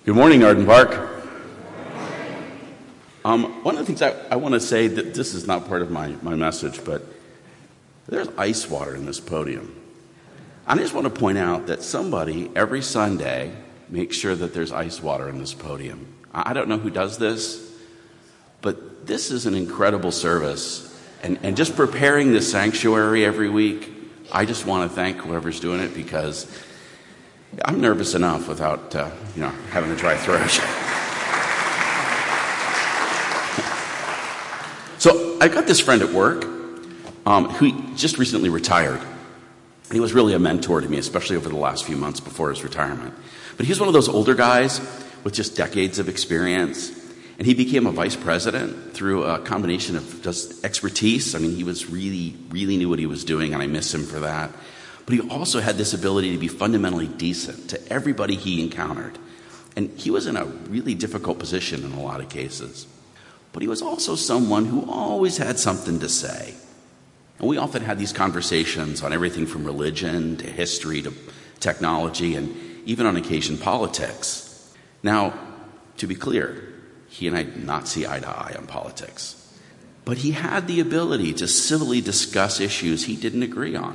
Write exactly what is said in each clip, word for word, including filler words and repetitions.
Good morning, Arden Park. Um, one of the things I, I want to say, that this is not part of my, my message, but there's ice water in this podium. I just want to point out that somebody every Sunday makes sure that there's ice water in this podium. I, I don't know who does this, but this is an incredible service. And, and just preparing the sanctuary every week, I just want to thank whoever's doing it, because I'm nervous enough without, uh, you know, having a dry throat. So I got this friend at work um, who just recently retired. He was really a mentor to me, especially over the last few months before his retirement. But he's one of those older guys with just decades of experience. And he became a vice president through a combination of just expertise. I mean, he was really, really knew what he was doing, and I miss him for that. But he also had this ability to be fundamentally decent to everybody he encountered. And he was in a really difficult position in a lot of cases. But he was also someone who always had something to say. And we often had these conversations on everything from religion to history to technology and even on occasion politics. Now, to be clear, he and I did not see eye to eye on politics. But he had the ability to civilly discuss issues he didn't agree on.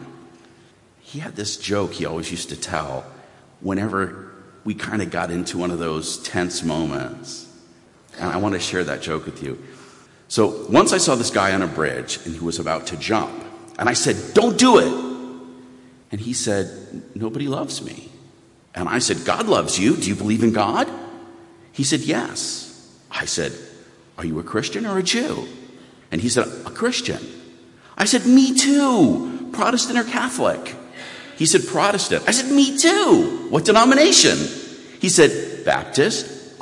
He had this joke he always used to tell whenever we kind of got into one of those tense moments. And I want to share that joke with you. So once I saw this guy on a bridge and he was about to jump. And I said, "Don't do it." And he said, "Nobody loves me." And I said, "God loves you. Do you believe in God?" He said, "Yes." I said, "Are you a Christian or a Jew?" And he said, "A Christian." I said, "Me too. Protestant or Catholic?" He said, "Protestant." I said, "Me too. What denomination?" He said, "Baptist."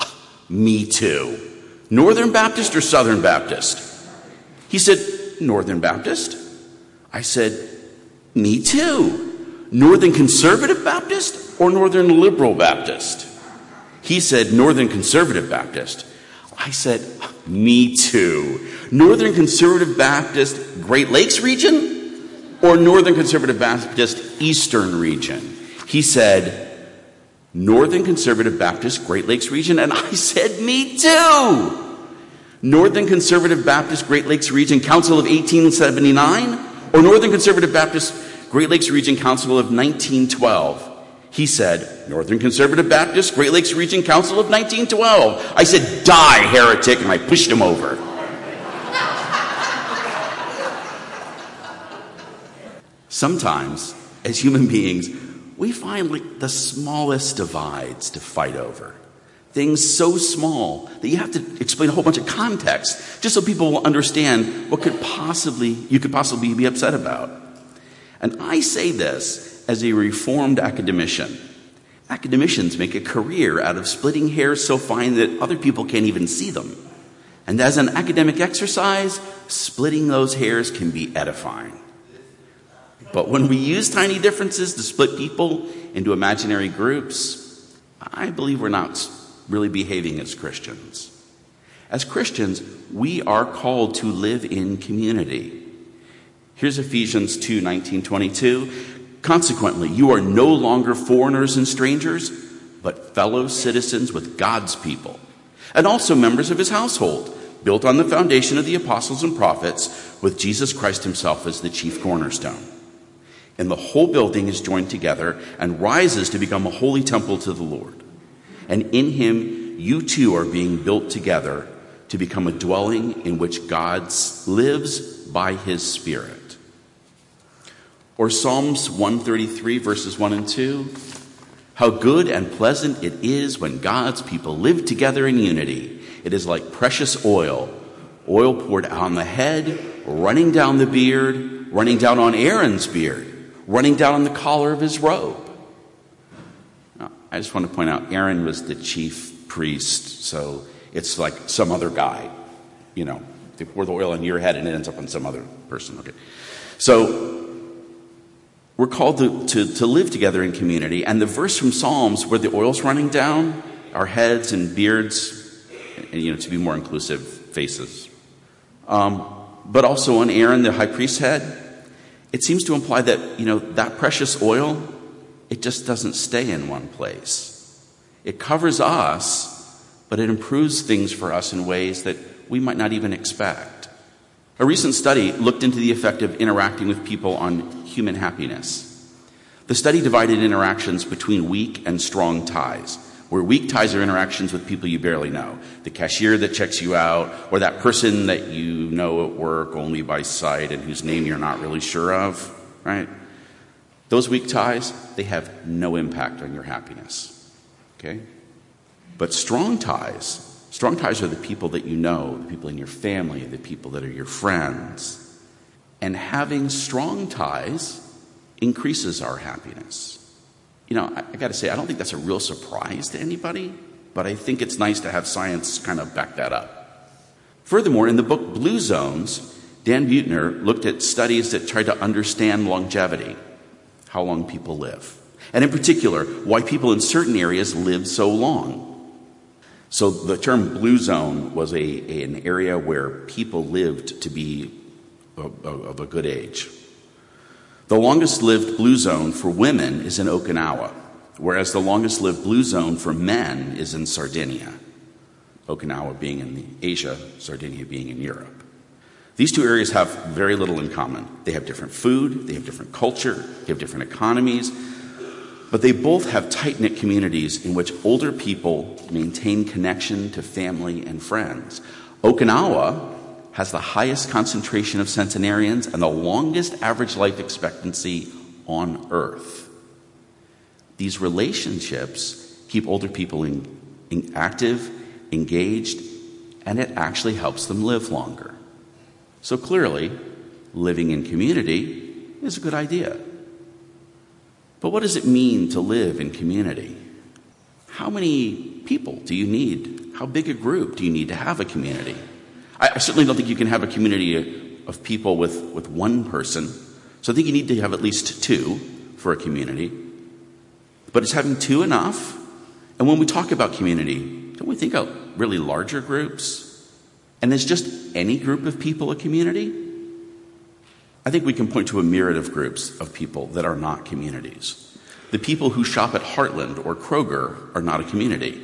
"Me too. Northern Baptist or Southern Baptist?" He said, "Northern Baptist." I said, "Me too. Northern Conservative Baptist or Northern Liberal Baptist?" He said, "Northern Conservative Baptist." I said, "Me too. Northern Conservative Baptist, Great Lakes region or Northern Conservative Baptist, Eastern region?" He said, "Northern Conservative Baptist, Great Lakes region." And I said, "Me too. Northern Conservative Baptist, Great Lakes region, Council of eighteen seventy-nine or Northern Conservative Baptist, Great Lakes region, Council of nineteen twelve. He said, "Northern Conservative Baptist, Great Lakes region, Council of nineteen twelve. I said, "Die, heretic," and I pushed him over. Sometimes, as human beings, we find like the smallest divides to fight over. Things so small that you have to explain a whole bunch of context just so people will understand what could possibly you could possibly be upset about. And I say this as a reformed academician. Academicians make a career out of splitting hairs so fine that other people can't even see them. And as an academic exercise, splitting those hairs can be edifying. But when we use tiny differences to split people into imaginary groups, I believe we're not really behaving as Christians. As Christians, we are called to live in community. Here's Ephesians two nineteen twenty-two. "Consequently, you are no longer foreigners and strangers, but fellow citizens with God's people, and also members of his household, built on the foundation of the apostles and prophets, with Jesus Christ himself as the chief cornerstone. And the whole building is joined together and rises to become a holy temple to the Lord. And in him, you too are being built together to become a dwelling in which God lives by his Spirit." Or Psalms one thirty-three, verses one and two. "How good and pleasant it is when God's people live together in unity. It is like precious oil, oil poured on the head, running down the beard, running down on Aaron's beard, running down on the collar of his robe." Now, I just want to point out, Aaron was the chief priest, so it's like some other guy. You know, they pour the oil on your head and it ends up on some other person. Okay, so we're called to, to, to live together in community. And the verse from Psalms where the oil's running down our heads and beards, and, you know, to be more inclusive, faces. Um, but also on Aaron, the high priest's head, it seems to imply that, you know, that precious oil, it just doesn't stay in one place. It covers us, but it improves things for us in ways that we might not even expect. A recent study looked into the effect of interacting with people on human happiness. The study divided interactions between weak and strong ties, where weak ties are interactions with people you barely know. The cashier that checks you out, or that person that you know at work only by sight and whose name you're not really sure of, right? Those weak ties, they have no impact on your happiness, okay? But strong ties, strong ties are the people that you know, the people in your family, the people that are your friends. And having strong ties increases our happiness. You know, I, I got to say, I don't think that's a real surprise to anybody, but I think it's nice to have science kind of back that up. Furthermore, in the book Blue Zones, Dan Buettner looked at studies that tried to understand longevity, how long people live, and in particular, why people in certain areas live so long. So the term blue zone was a, a an area where people lived to be of, of a good age. The longest lived blue zone for women is in Okinawa, whereas the longest lived blue zone for men is in Sardinia. Okinawa being in the Asia, Sardinia being in Europe. These two areas have very little in common. They have different food, they have different culture, they have different economies, but they both have tight-knit communities in which older people maintain connection to family and friends. Okinawa has the highest concentration of centenarians and the longest average life expectancy on Earth. These relationships keep older people in, in active, engaged, and it actually helps them live longer. So clearly, living in community is a good idea. But what does it mean to live in community? How many people do you need? How big a group do you need to have a community? I, I certainly don't think you can have a community of people with, with one person. So I think you need to have at least two for a community. But is having two enough? And when we talk about community, don't we think of really larger groups? And is just any group of people a community? I think we can point to a myriad of groups of people that are not communities. The people who shop at Heartland or Kroger are not a community.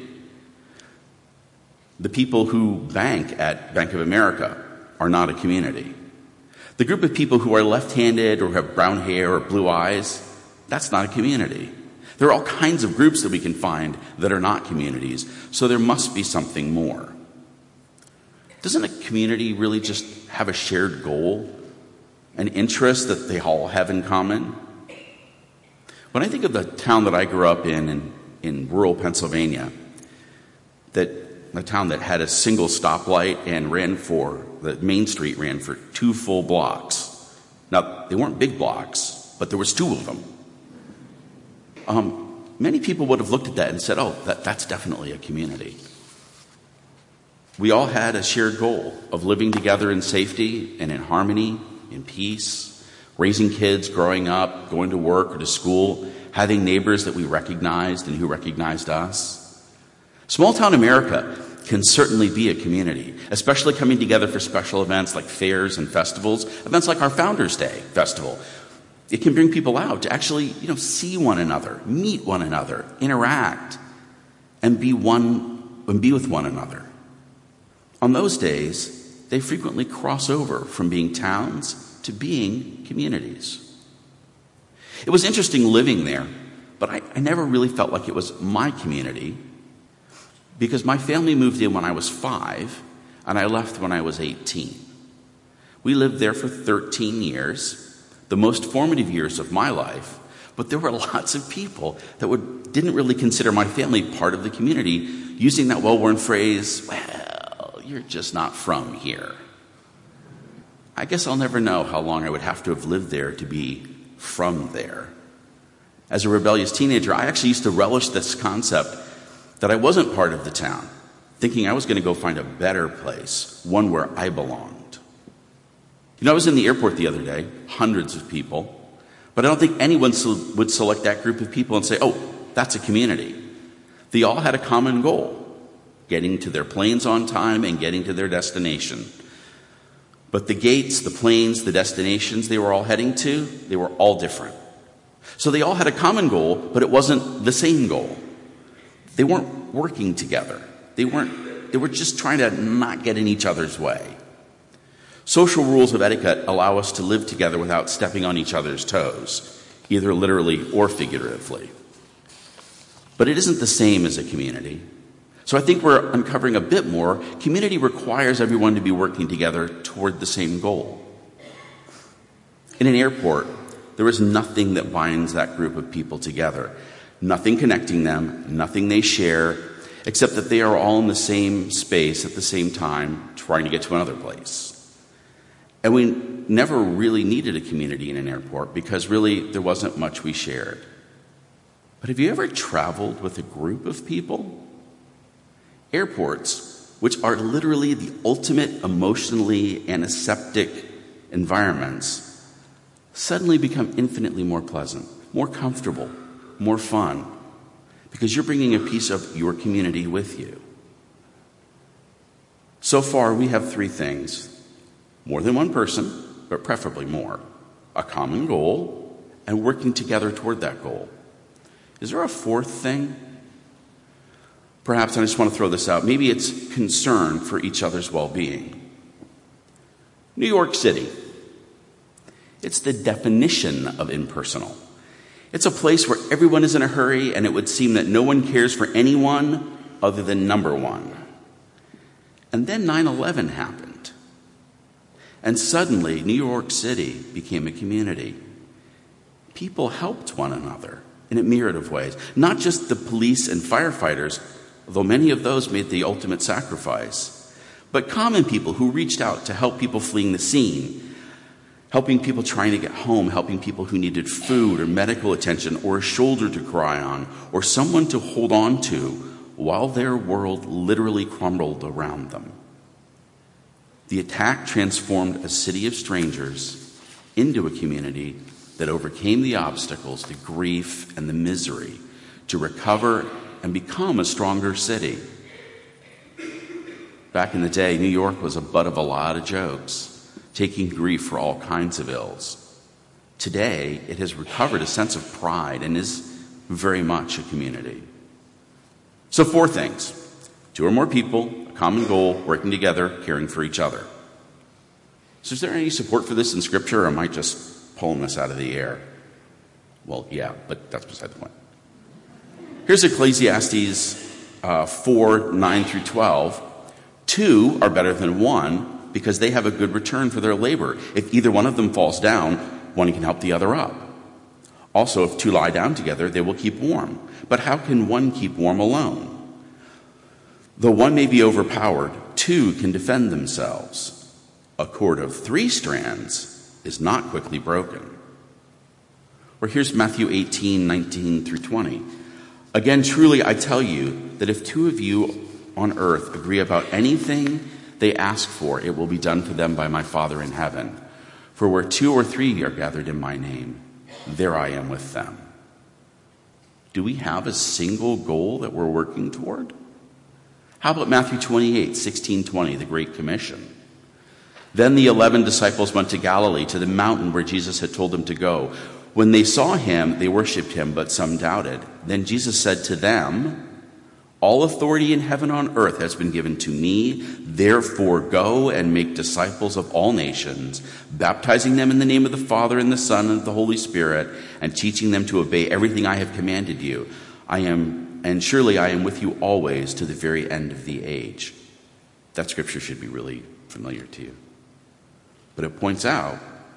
The people who bank at Bank of America are not a community. The group of people who are left-handed or have brown hair or blue eyes, that's not a community. There are all kinds of groups that we can find that are not communities, so there must be something more. Doesn't a community really just have a shared goal, an interest that they all have in common? When I think of the town that I grew up in, in, in rural Pennsylvania, that a town that had a single stoplight and ran for, the Main Street ran for two full blocks. Now, they weren't big blocks, but there was two of them. Um, many people would have looked at that and said, oh, that, that's definitely a community. We all had a shared goal of living together in safety and in harmony, in peace, raising kids, growing up, going to work or to school, having neighbors that we recognized and who recognized us. Small town America can certainly be a community, especially coming together for special events like fairs and festivals, events like our Founders Day festival. It can bring people out to actually, you know, see one another, meet one another, interact, and be one and be with one another. On those days, they frequently cross over from being towns to being communities. It was interesting living there, but I, I never really felt like it was my community because my family moved in when I was five and I left when I was eighteen. We lived there for thirteen years, the most formative years of my life, but there were lots of people that would, didn't really consider my family part of the community, using that well-worn phrase, well, you're just not from here. I guess I'll never know how long I would have to have lived there to be from there. As a rebellious teenager, I actually used to relish this concept that I wasn't part of the town, thinking I was going to go find a better place, one where I belonged. You know, I was in the airport the other day, hundreds of people, but I don't think anyone would select that group of people and say, oh, that's a community. They all had a common goal, getting to their planes on time and getting to their destination. But the gates, the planes, the destinations they were all heading to, they were all different. So they all had a common goal, but it wasn't the same goal. They weren't working together. They weren't, they were just trying to not get in each other's way. Social rules of etiquette allow us to live together without stepping on each other's toes, either literally or figuratively. But it isn't the same as a community. So I think we're uncovering a bit more. Community requires everyone to be working together toward the same goal. In an airport, there is nothing that binds that group of people together. Nothing connecting them, nothing they share, except that they are all in the same space at the same time trying to get to another place. And we never really needed a community in an airport because really there wasn't much we shared. But have you ever traveled with a group of people? Airports, which are literally the ultimate emotionally antiseptic environments, suddenly become infinitely more pleasant, more comfortable, more fun, because you're bringing a piece of your community with you. So far, we have three things. More than one person, but preferably more. A common goal, and working together toward that goal. Is there a fourth thing? Perhaps I just want to throw this out. Maybe it's concern for each other's well-being. New York City. It's the definition of impersonal. It's a place where everyone is in a hurry, and it would seem that no one cares for anyone other than number one. And then nine eleven happened. And suddenly, New York City became a community. People helped one another in a myriad of ways. Not just the police and firefighters, although many of those made the ultimate sacrifice, but common people who reached out to help people fleeing the scene, helping people trying to get home, helping people who needed food or medical attention or a shoulder to cry on or someone to hold on to while their world literally crumbled around them. The attack transformed a city of strangers into a community that overcame the obstacles, the grief, and the misery to recover and become a stronger city. Back in the day, New York was a butt of a lot of jokes, taking grief for all kinds of ills. Today, it has recovered a sense of pride and is very much a community. So four things. Two or more people, a common goal, working together, caring for each other. So is there any support for this in Scripture, or am I just pulling this out of the air? Well, yeah, but that's beside the point. Here's Ecclesiastes uh, four, nine through twelve. Two are better than one because they have a good return for their labor. If either one of them falls down, one can help the other up. Also, if two lie down together, they will keep warm. But how can one keep warm alone? Though one may be overpowered, two can defend themselves. A cord of three strands is not quickly broken. Or here's Matthew eighteen, nineteen through twenty. Again, truly I tell you that if two of you on earth agree about anything they ask for, it will be done for them by my Father in heaven. For where two or three are gathered in my name, there I am with them. Do we have a single goal that we're working toward? How about Matthew twenty-eight, sixteen, twenty, the Great Commission? Then the eleven disciples went to Galilee, to the mountain where Jesus had told them to go. When they saw him, they worshipped him, but some doubted. Then Jesus said to them, all authority in heaven and on earth has been given to me. Therefore go and make disciples of all nations, baptizing them in the name of the Father and the Son and the Holy Spirit, and teaching them to obey everything I have commanded you. I am, and surely I am with you always to the very end of the age. That scripture should be really familiar to you. But it points out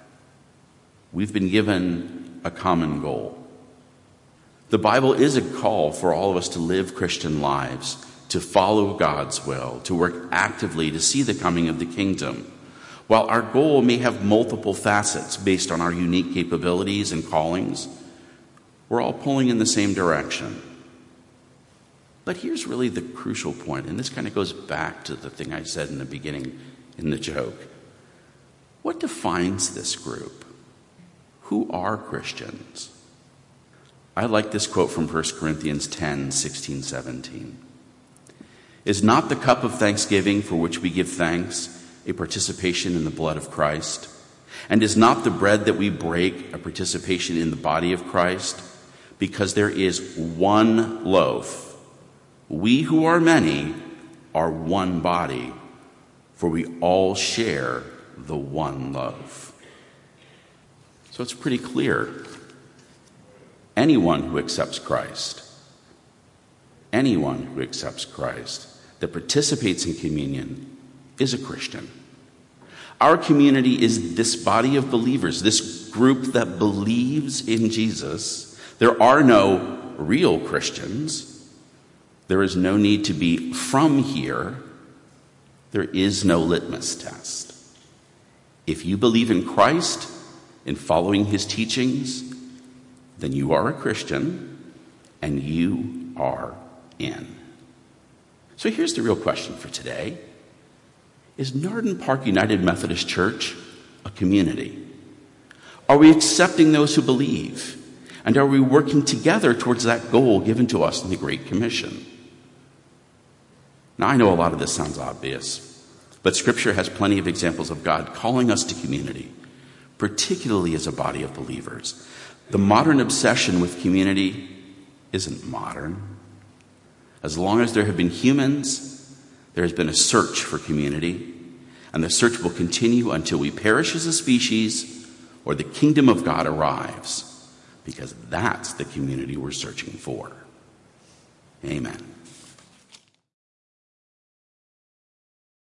we've been given a common goal. The Bible is a call for all of us to live Christian lives, to follow God's will, to work actively to see the coming of the kingdom. While our goal may have multiple facets based on our unique capabilities and callings, we're all pulling in the same direction. But here's really the crucial point, and this kind of goes back to the thing I said in the beginning in the joke. What defines this group? Who are Christians? I like this quote from First Corinthians ten, sixteen, seventeen. Is not the cup of thanksgiving for which we give thanks a participation in the blood of Christ? And is not the bread that we break a participation in the body of Christ? Because there is one loaf, We who are many are one body, for we all share the one love. So it's pretty clear. Anyone who accepts Christ, anyone who accepts Christ that participates in communion is a Christian. Our community is this body of believers, this group that believes in Jesus. There are no real Christians. There is no need to be from here. There is no litmus test. If you believe in Christ, in following his teachings, then you are a Christian and you are in. So here's the real question for today. Is Narden Park United Methodist Church a community? Are we accepting those who believe? And are we working together towards that goal given to us in the Great Commission? Now, I know a lot of this sounds obvious, but Scripture has plenty of examples of God calling us to community, particularly as a body of believers. The modern obsession with community isn't modern. As long as there have been humans, there has been a search for community, and the search will continue until we perish as a species or the kingdom of God arrives, because that's the community we're searching for. Amen.